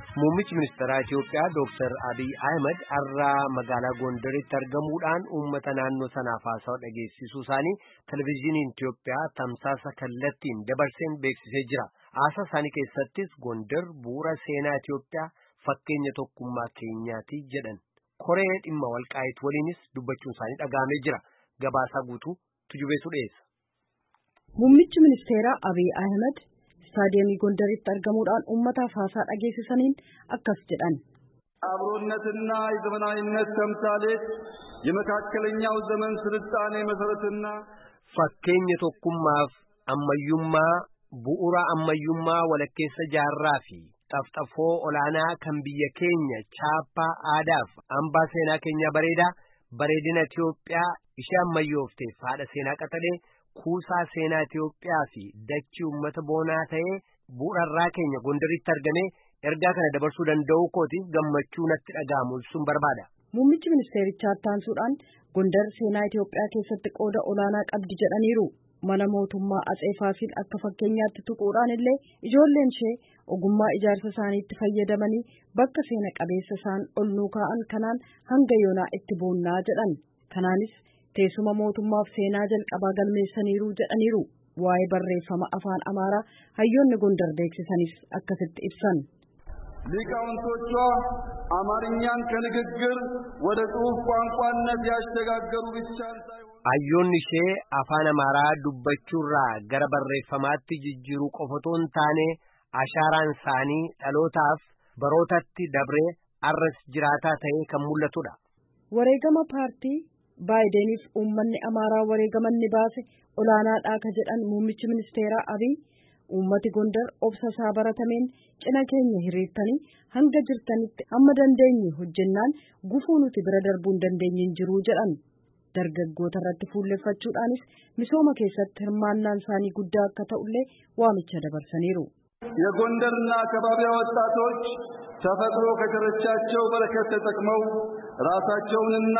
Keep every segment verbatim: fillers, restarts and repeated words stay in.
Muummichi ministeeraa Itiyoophiyaa Dooktar Abiy Ahmed har'aa magaalaa Gondaritti argamuudhaan uummata naannoo sanaaf haasawa dhageessisuu isaanii televezyiiniin Itiyoophiyaa tamsaasa kallattiin dabarseen beeksisee jira. Haasaa isaanii keessattis Gondar bu'uura seenaa Itiyoophiyaa fakkeenya tokkummaa keenyaati jedhan. Koree dhimma walqaayit waliinis dubbachuun isaanii dhagahamee jira. Gabaasaa guutuu tujubeetu dhiyeessa. Muummichi ministeeraa Abiy Ahmed ስታዲየም ጎንደሪት አርገሙዳን ኡመታፍ ሐሳብ አገይሰሰኒን አከስ ጀዳን አብሮነትና የዘመናዊነት ተምሳሌት የመካከለኛው ዘመን ስልጣኔ መሰረትና ፈከኝ ተኩማፍ አመዩማ ቡኡራ አመዩማ ወለከሰ ጃራፊ ጠፍጠፎ ኦላና ከምብየ ኬኛ ቻፓ አዳፍ አምባሰና ኬኛ በሬዳ በሬዲና ኢትዮጵያ ኢሻመዮፍቴ ፋደ ሴና ቀጠሌ Kuusaa seenaa Itiyoophiyaa fi dachii uummata boonaa ta'ee bu'uurarraa keenya Gondaritti argamee ergaa kana dabarsuu danda'uu kootiif gammachuu natti dhaga'amu sun barbaada. Muummichi ministeerichaa taansuudhaan Gondar seenaa Itiyoophiyaa keessatti qooda olaanaa qabdi jedhaniiru. Mana mootummaa Atsee Faasil akka fakkeenyaatti tuquudhaan illee ijoolleen ishee ogummaa ijaarsa isaaniitti fayyadamanii bakka seena qabeessa isaan ol nuukaa'an kanaan hanga yoonaa itti boonnaa jedhan. Kanaanis teessuma mootummaaf seenaa jalqabaa galmeessaniiru jedhaniiru. Waa'ee barreeffama afaan Amaaraa hayyoonni Gondar beeksisanis akkasitti ibsan. ሊቃውንቶቿ አማርኛን ከንግግር ወደ ጽሑፍ ቋንቋነት ያሸጋገሩ ብቻ ሳይሆን hayyoonni ishee afaan Amaaraa dubbachuurraa gara barreeffamaatti jijjiiruu qofotoon taane ashaaraan isaanii dhalootaaf barootatti dabree arras jiraataa ta'ee kan mul'atudha. Wareegama paartii Baayideniif uummanni Amaaraa wareegamanni baase olaanaadhaa ka jedhan muummichi ministeeraa Abiy uummati Gondar obsa isaa baratameen cina keenya hiriirtanii hanga jirtanitti amma dandeenye hojjennaan gufuu nuti bira darbuu hin dandeenyin jiruu jedhan. Dargaggoota irratti fuulleffachuudhaanis misooma keessatti hirmaannaan isaanii guddaa akka ta'ullee waamicha dabarsaniiru. የጎንደርና አካባቢዋ ወጣቶች ተፈጥሮ ከቸረቻቸው በረከት ተጠቅመው ራሳቸውንና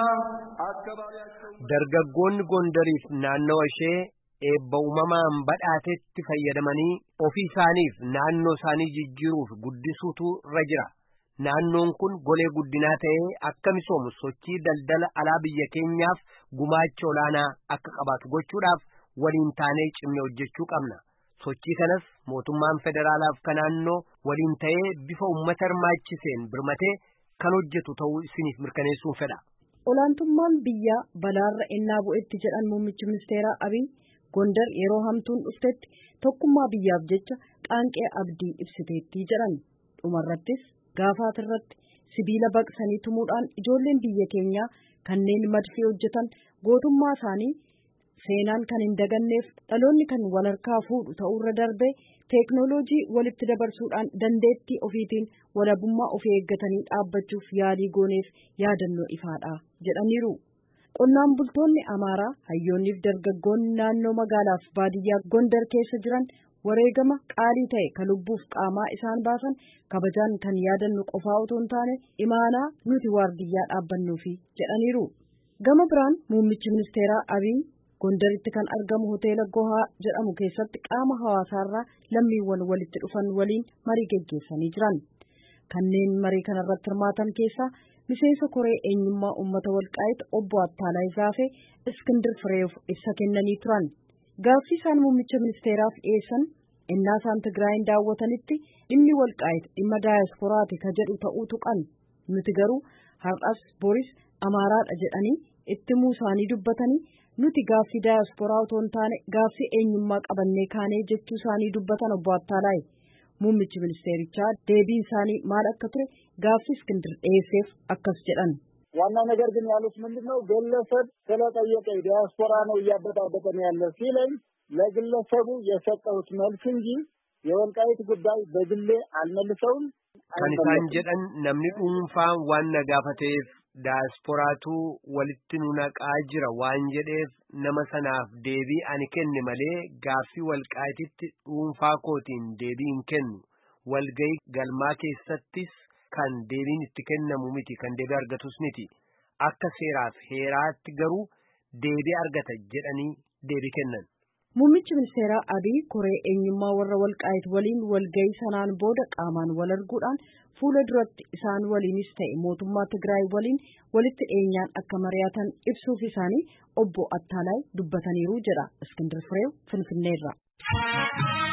አካባቢያቸውን dargaggoonni Gondariif naannoo ishee eebba uumamaan badhaatetti fayyadamanii ofii isaaniif naannoo isaanii jijjiiruuf guddisuutu irra jira. Naannoon kun golee guddinaa ta'ee akka misoomu sochii daldala alaa biyya keenyaaf gumaacha olaanaa akka qabaatu gochuudhaaf waliin taanee cimnee hojjechuu qabna. Sochii kanas mootummaan federaalaaf kan naannoo waliin ta'ee bifa uummata hirmaachiseen birmatee kan hojjetu ta'uu isiniif mirkaneessuun fedha. Olaantummaan biyyaa balaarra innaa bu'etti jedhan muummichi ministeeraa Abiy Gondar yeroo hamtuun dhuftetti tokkummaa biyyaaf jecha qaanqee abdii ibsiteetti jedhan. Dhumarrattis gaafaatirratti sibiila baqsanii tumuudhaan ijoolleen biyya keenyaa kanneen madfii hojjetan gootummaa isaanii seenaan kan hin daganneef dhaloonni kan wal harkaa fuudhu ta'urra darbee teeknooloojii walitti dabarsuudhaan dandeettii ofiitiin walabummaa ofii eeggatanii dhaabbachuuf yaalii gooneef yaadannoo ifaadha jedhaniiru. Qonnaan bultoonni Amaaraa hayyoonniif dargaggoonni naannoo magaalaaf baadiyyaa Gondar keessa jiran wareegama qaalii ta'e kan lubbuuf qaamaa isaan baasan kabajaan kan yaadannu qofaa otoo hin taane imaanaa nuti waardiyyaa dhaabbannuufi jedhaniiru. Gama biraan muummichi ministeeraa Abiy Gondaritti kan argamu hoteela Gohaa jedhamu keessatti qaama hawaasaarraa lammiiwwan walitti dhufan waliin marii geggeessanii jiran. Kanneen marii kanarratti hirmaatan keessaa miseensa koree eenyummaa uummata walqaayit obbo Attaalaa Zaafee Iskindir Fireef ibsa kennanii turan. Gaaffii isaan muummicha ministeeraaf dhiyeessan innaa isaan Tigraayin daawwatanitti dhimmi walqaayit dhimma daayasporaati ka jedhu ta'uu tuqan. Nuti garuu har'as boris Amaaraadha jedhanii itti muusaanii dubbatanii nuti gaaffii daayasporaa otoo hin taane gaaffii eenyummaa qabannee kaanee jechuu isaanii dubbatan obbo Attaalaa. Muummichi ministeerichaa deebiin isaanii maal akka ture gaaffii Iskindir dhiyeesseef akkas jedhan. ዋና ነገር ግን ያሉት ምንድነው ግለሰብ ስለጠየቀ ዲያስፖራ ነው እያበጣበጠ ነው ያለው ሲለኝ ለግለሰቡ የሰጠሁት መልስ እንጂ የወልቃይት ጉዳይ በግሌ አልመልሰውም። kan isaan jedhan namni dhuunfaan waan na gaafateef daasporaatu walitti nu naqaa jira waan jedheef nama sanaaf deebii ani kenne malee gaaffii walqaayititti dhuunfaa kootiin deebii hin kennu. Walgayii galmaa keessattis kan deebiin itti kennamu miti kan deebii argatus miti. Akka seeraaf heeraatti garuu deebii argata jedhanii deebii kennan. Muummichi ministeeraa Abiy koree eenyummaa warra Walqaayit waliin walgahii sanaan booda qaamaan wal arguudhaan fuula duratti isaan waliinis ta'e mootummaa Tigraay waliin walitti dhiyeenyaan akka mari'atan ibsuuf isaanii obbo Attaalaay dubbataniiru jedha Iskindir Fireew Finfinneerraa.